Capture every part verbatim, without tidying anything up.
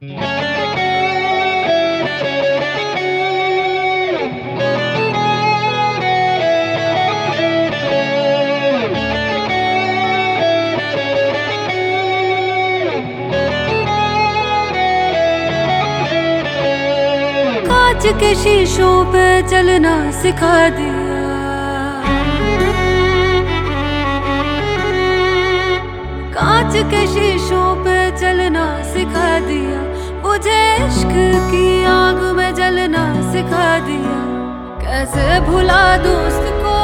कांच के शीशों पे चलना सिखा दिया, कांच के शीशों पे चलना सिखा दिया, मुझे इश्क की आग में जलना सिखा दिया। कैसे भुला दोस्त को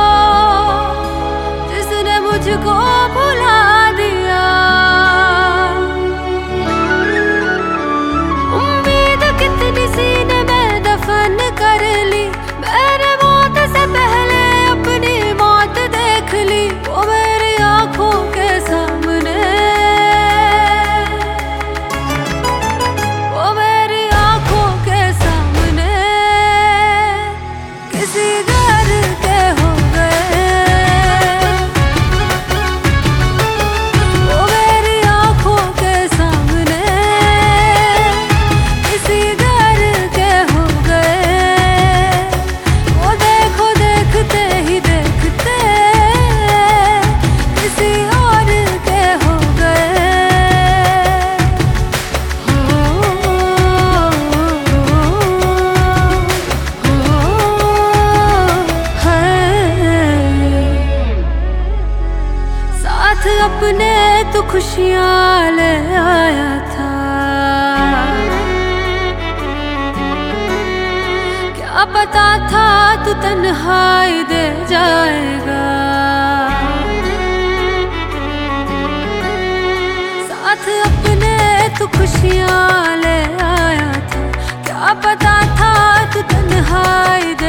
जिसने मुझको भुला दिया। उम्मीद कितनी सीने में दफन कर ली, मैंने मौत से पहले अपनी मौत देख ली। वो मेरी आंखों के सामने, वो मेरी आंखों के सामने किसी घर के हो गए। वो मेरी आंखों के सामने किसी घर के हो गए। वो देखो देखते ही देखते किसी और के हो गए। हो, हो, है। साथ अपने तो खुशियाँ ले आया था, क्या पता था तू तन्हाई दे जाएगा। साथ अपने तो खुशियाँ ले आया था, क्या पता था तू तन्हाई दे